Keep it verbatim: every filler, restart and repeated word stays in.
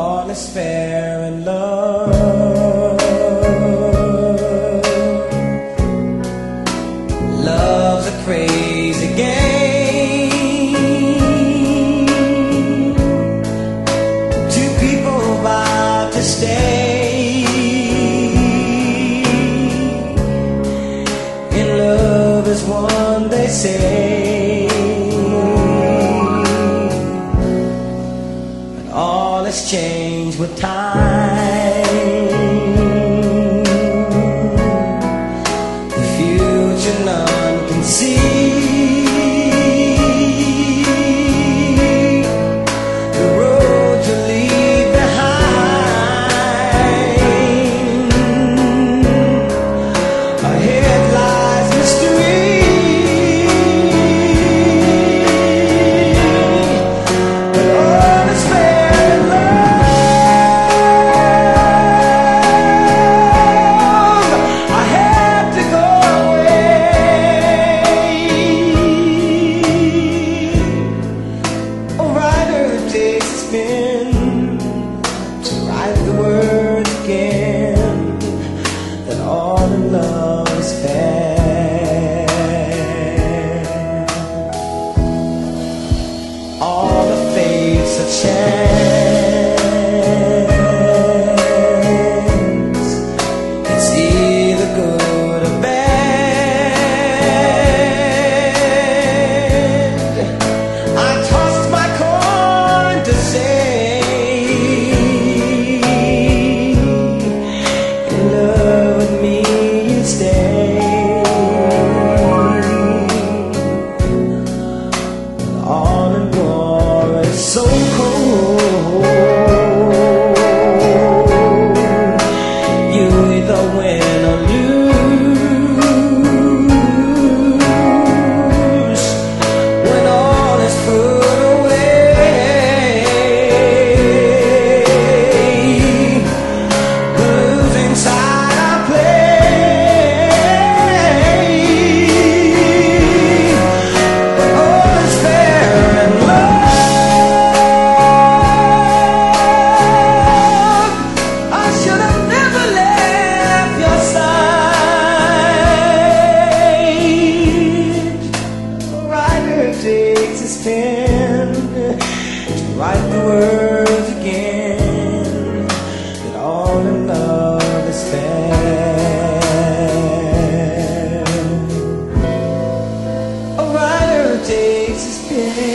all is fair in love. Love's a crazy game. Two people about to stay in love is one, they say. But all has changed with time. The future none can see. The road you leave behind. Ahead lies mystery. But all is fair in love. I had to go away. A writer takes a spin to write the words again, that all in love is fair. All the fates are chance. It's either good or bad. I tossed my coin to say, in love with me you'd stay. All in war is so cold. You either win or lose when all is put away. The losing side I play. But all is fair in love. I should have never left your side. A writer takes his pen to write the words again, that all in love is fair. A writer takes his pen